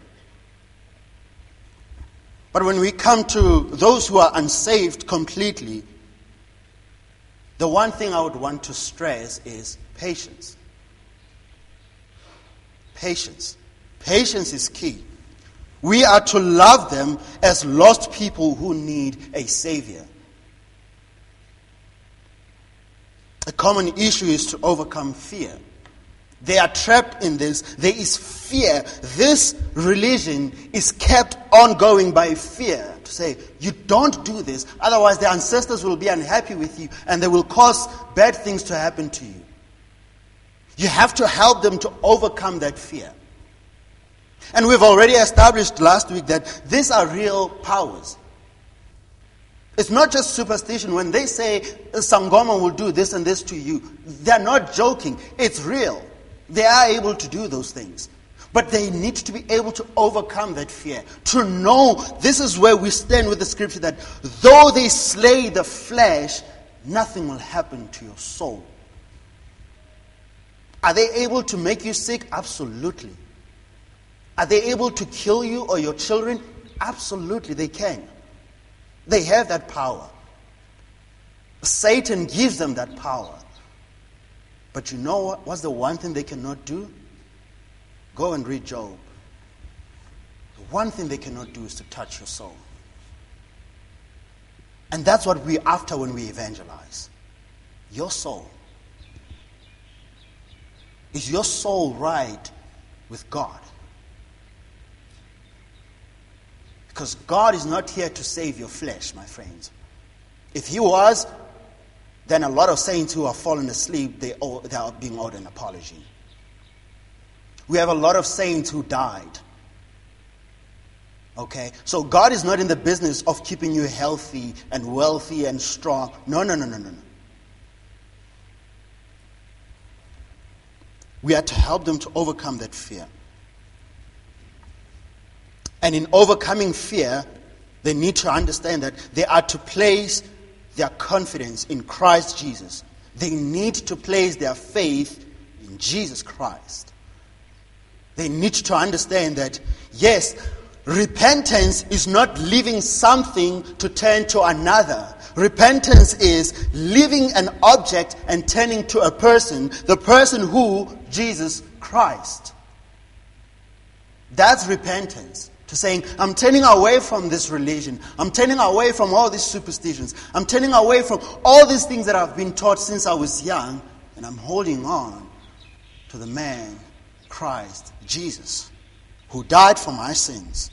But when we come to those who are unsaved completely, the one thing I would want to stress is patience. Patience. Patience is key. We are to love them as lost people who need a savior. A common issue is to overcome fear. They are trapped in this. There is fear. This religion is kept ongoing by fear. To say, you don't do this, otherwise the ancestors will be unhappy with you and they will cause bad things to happen to you. You have to help them to overcome that fear. And we've already established last week that these are real powers. It's not just superstition. When they say Sangoma will do this and this to you, they're not joking. It's real. They are able to do those things. But they need to be able to overcome that fear. To know, this is where we stand with the scripture, that though they slay the flesh, nothing will happen to your soul. Are they able to make you sick? Absolutely. Are they able to kill you or your children? Absolutely, they can. They have that power. Satan gives them that power. But you know what? What's the one thing they cannot do? Go and read Job. The one thing they cannot do is to touch your soul. And that's what we're after when we evangelize. Your soul. Is your soul right with God? Because God is not here to save your flesh, my friends. If He was, then a lot of saints who are fallen asleep, they, owe, they are being owed an apology. We have a lot of saints who died. Okay? So God is not in the business of keeping you healthy and wealthy and strong. No, no, no, no, no, no. We are to help them to overcome that fear. And in overcoming fear, they need to understand that they are to place their confidence in Christ Jesus. They need to place their faith in Jesus Christ. They need to understand that, yes, repentance is not leaving something to turn to another. Repentance is leaving an object and turning to a person, the person who? Jesus Christ. That's repentance. To saying, I'm turning away from this religion. I'm turning away from all these superstitions. I'm turning away from all these things that I've been taught since I was young. And I'm holding on to the man, Christ, Jesus, who died for my sins.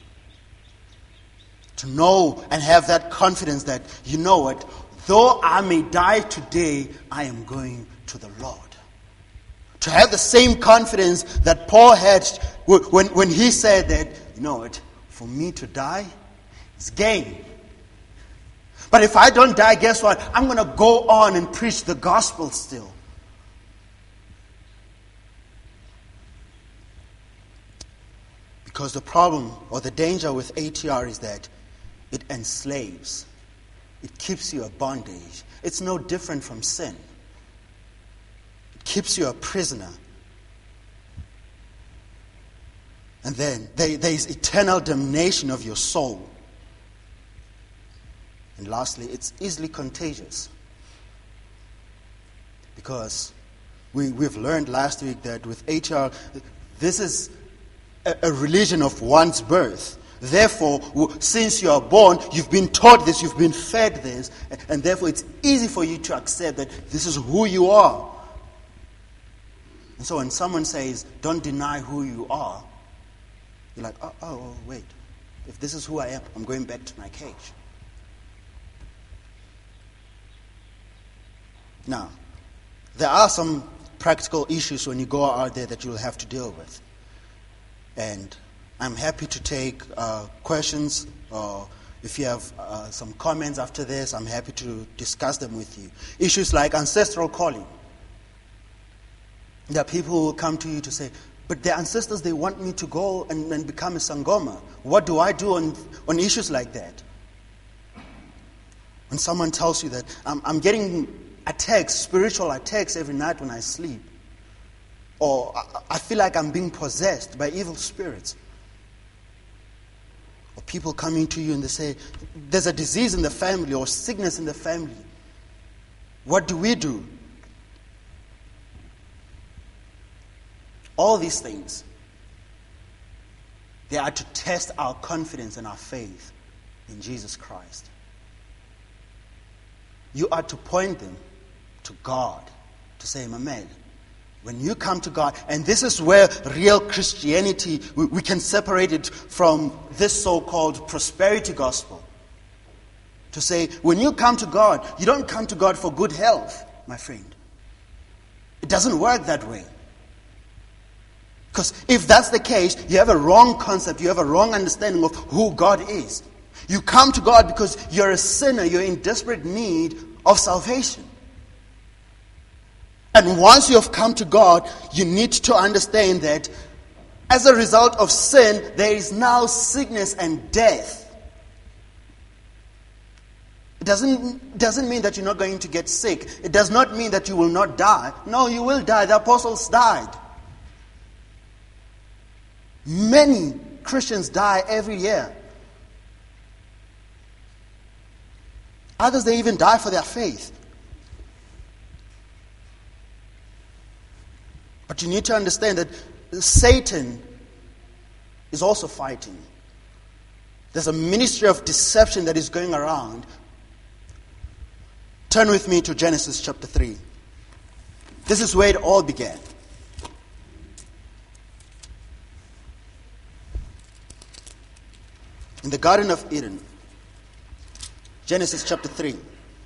To know and have that confidence that, you know what, though I may die today, I am going to the Lord. To have the same confidence that Paul had when, when he said that, you know what, for me to die is gain. But if I don't die, guess what? I'm going to go on and preach the gospel still. Because the problem or the danger with A T R is that it enslaves. It keeps you a bondage. It's no different from sin. It keeps you a prisoner. And then there, there is eternal damnation of your soul. And lastly, it's easily contagious. Because we, we've learned last week that with A T R, this is a, a religion of one's birth. Therefore, since you are born, you've been taught this, you've been fed this, and therefore it's easy for you to accept that this is who you are. And so when someone says, don't deny who you are, you're like, oh, oh, oh, wait. If this is who I am, I'm going back to my cage. Now, there are some practical issues when you go out there that you'll have to deal with. And I'm happy to take uh, questions, or if you have uh, some comments after this, I'm happy to discuss them with you. Issues like ancestral calling. There are people who will come to you to say, but the ancestors, they want me to go and, and become a Sangoma. What do I do on, on issues like that? When someone tells you that, I'm, I'm getting attacks, spiritual attacks every night when I sleep. Or I, I feel like I'm being possessed by evil spirits. Or people coming to you and they say, there's a disease in the family or sickness in the family. What do we do? All these things, they are to test our confidence and our faith in Jesus Christ. You are to point them to God, to say, my man, when you come to God, and this is where real Christianity, we, we can separate it from this so-called prosperity gospel. To say, when you come to God, you don't come to God for good health, my friend. It doesn't work that way. Because if that's the case, you have a wrong concept, you have a wrong understanding of who God is. You come to God because you're a sinner, you're in desperate need of salvation. And once you have come to God, you need to understand that as a result of sin, there is now sickness and death. It doesn't, doesn't mean that you're not going to get sick. It does not mean that you will not die. No, you will die. The apostles died. Many Christians die every year. Others, they even die for their faith. But you need to understand that Satan is also fighting. There's a ministry of deception that is going around. Turn with me to Genesis chapter three. This is where it all began. In the Garden of Eden, Genesis chapter three.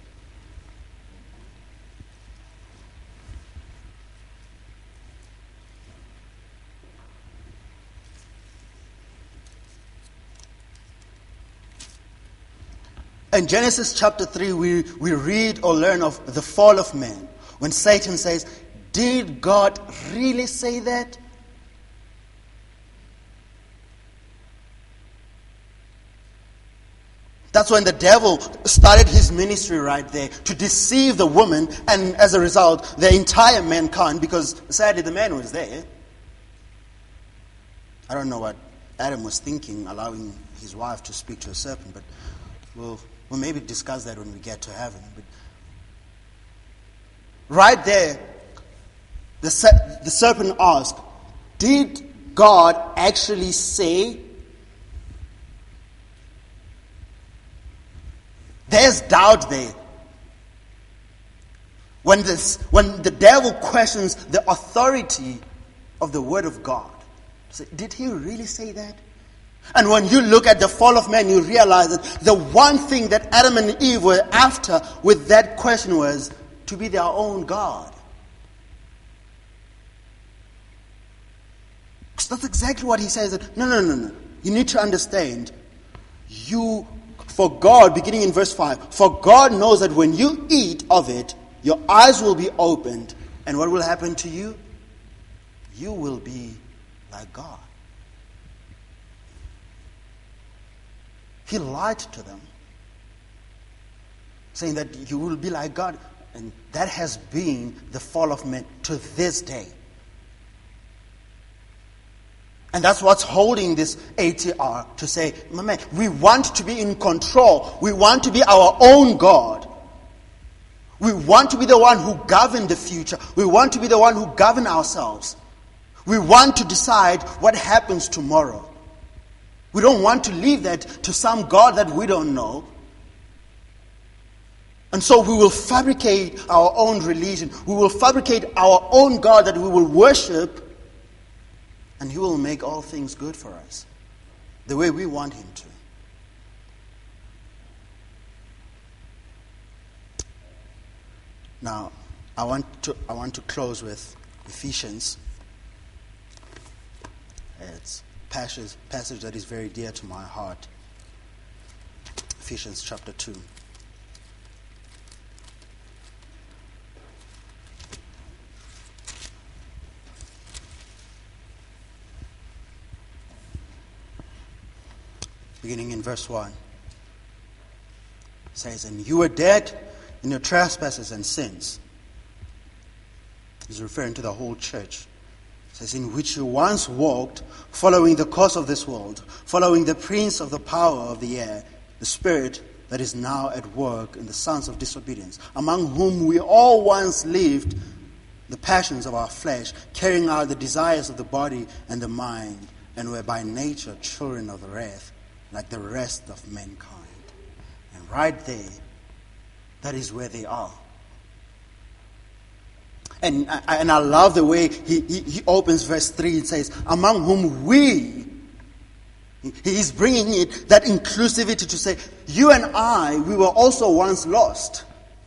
In Genesis chapter three, we, we read or learn of the fall of man. When Satan says, did God really say that? That's when the devil started his ministry right there, to deceive the woman, and as a result, the entire mankind, because sadly the man was there. I don't know what Adam was thinking, allowing his wife to speak to a serpent, but we'll, we'll maybe discuss that when we get to heaven. But right there, the, the serpent asked, did God actually say There's doubt there. When, this, when the devil questions the authority of the Word of God, say, did he really say that? And when you look at the fall of man, you realize that the one thing that Adam and Eve were after with that question was to be their own God. Because that's exactly what he says. That, no, no, no, no. You need to understand. You, for God, beginning in verse five, for God knows that when you eat of it, your eyes will be opened. And what will happen to you? You will be like God. He lied to them, saying that you will be like God. And that has been the fall of man to this day. And that's what's holding this A T R to say, my man, we want to be in control. We want to be our own God. We want to be the one who govern the future. We want to be the one who govern ourselves. We want to decide what happens tomorrow. We don't want to leave that to some God that we don't know. And so we will fabricate our own religion. We will fabricate our own God that we will worship. And He will make all things good for us, the way we want Him to. Now, I want to I want to close with Ephesians. It's a passage, passage that is very dear to my heart. Ephesians chapter two. Beginning in verse one. It says, and you were dead in your trespasses and sins. He's referring to the whole church. It says, in which you once walked, following the course of this world, following the prince of the power of the air, the spirit that is now at work in the sons of disobedience, among whom we all once lived the passions of our flesh, carrying out the desires of the body and the mind, and were by nature children of the wrath, like the rest of mankind. And right there, that is where they are. And I, and I love the way he, he, he opens verse three. It says, among whom we, he is bringing it, that inclusivity to say, you and I, we were also once lost.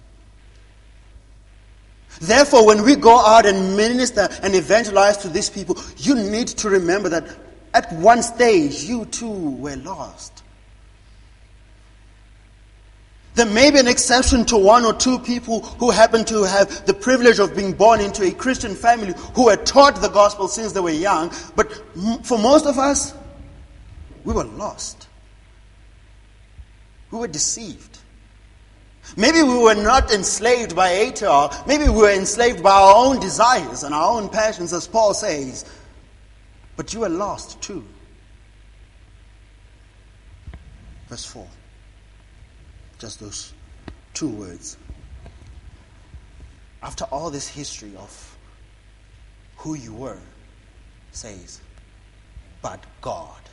Therefore, when we go out and minister and evangelize to these people, you need to remember that at one stage, you too were lost. There may be an exception to one or two people who happen to have the privilege of being born into a Christian family who were taught the gospel since they were young. But for most of us, we were lost. We were deceived. Maybe we were not enslaved by A T R. Maybe we were enslaved by our own desires and our own passions, as Paul says. But you were lost too. Verse four. Just those two words. After all this history of who you were, says, but God.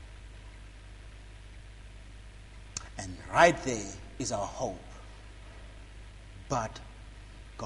And right there is our hope. But God.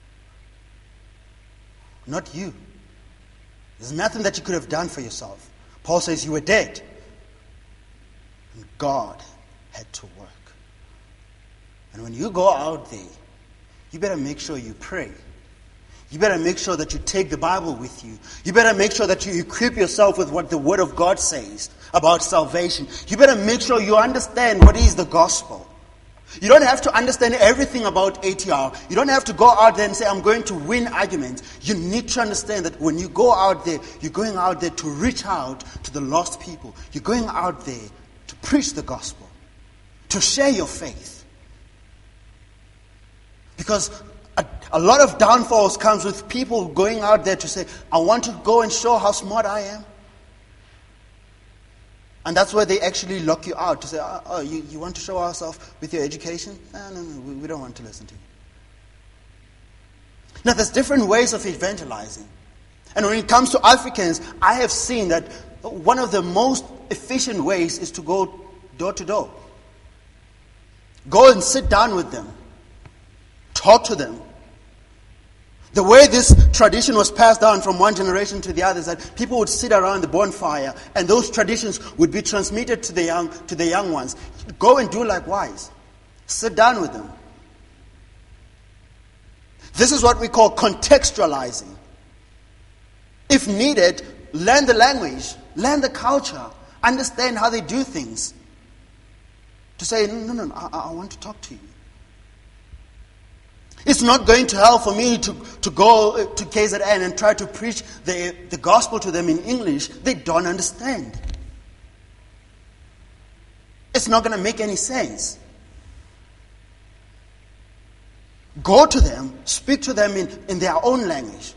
Not you. There's nothing that you could have done for yourself. Paul says you were dead. And God had to work. And when you go out there, you better make sure you pray. You better make sure that you take the Bible with you. You better make sure that you equip yourself with what the Word of God says about salvation. You better make sure you understand what is the gospel. You don't have to understand everything about A T R. You don't have to go out there and say, I'm going to win arguments. You need to understand that when you go out there, you're going out there to reach out to the lost people. You're going out there to preach the gospel, to share your faith. Because a, a lot of downfalls comes with people going out there to say, I want to go and show how smart I am. And that's where they actually lock you out to say, oh, oh you, you want to show ourselves with your education? No, no, no, we, we don't want to listen to you. Now, there's different ways of evangelizing. And when it comes to Africans, I have seen that one of the most efficient ways is to go door to door. Go and sit down with them. Talk to them. The way this tradition was passed down from one generation to the other is that people would sit around the bonfire and those traditions would be transmitted to the young to the young ones. Go and do likewise. Sit down with them. This is what we call contextualizing. If needed, learn the language, learn the culture, understand how they do things. To say, no, no, no, I, I want to talk to you. It's not going to help for me to, to go to K Z N and try to preach the, the gospel to them in English. They don't understand. It's not going to make any sense. Go to them, speak to them in, in their own language.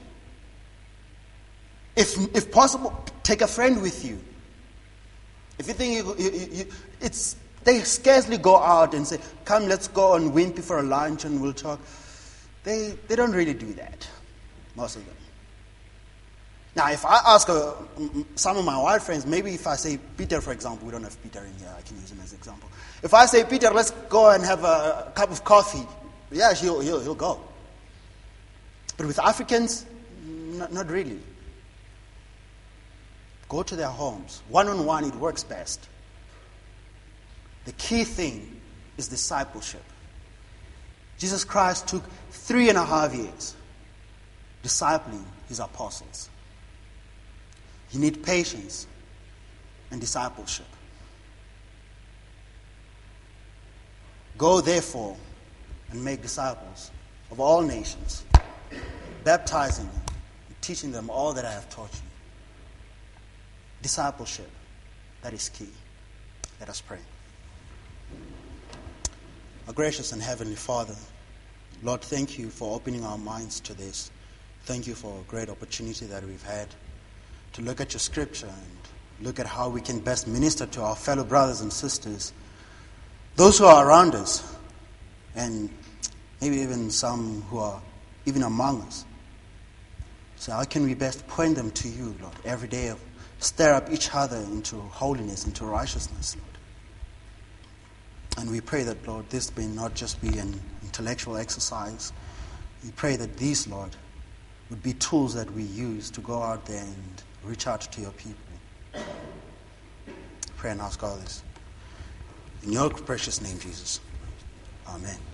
If if possible, take a friend with you. If you think you, you, you, it's, they scarcely go out and say, come, let's go on Wimpy for a lunch and we'll talk. They they don't really do that, most of them. Now, if I ask uh, some of my white friends, maybe if I say Peter, for example, we don't have Peter in here, I can use him as an example. If I say, Peter, let's go and have a, a cup of coffee, yeah, he'll, he'll, he'll go. But with Africans, not, not really. Go to their homes. One-on-one, it works best. The key thing is discipleship. Jesus Christ took three and a half years discipling his apostles. You need patience and discipleship. Go therefore and make disciples of all nations, baptizing them and teaching them all that I have taught you. Discipleship, that is key. Let us pray. Our gracious and heavenly Father, Lord, thank you for opening our minds to this. Thank you for a great opportunity that we've had to look at your scripture and look at how we can best minister to our fellow brothers and sisters, those who are around us, and maybe even some who are even among us. So how can we best point them to you, Lord, every day, stir up each other into holiness, into righteousness, Lord. And we pray that, Lord, this may not just be an intellectual exercise. We pray that these, Lord, would be tools that we use to go out there and reach out to your people. Pray and ask all this. In your precious name, Jesus. Amen.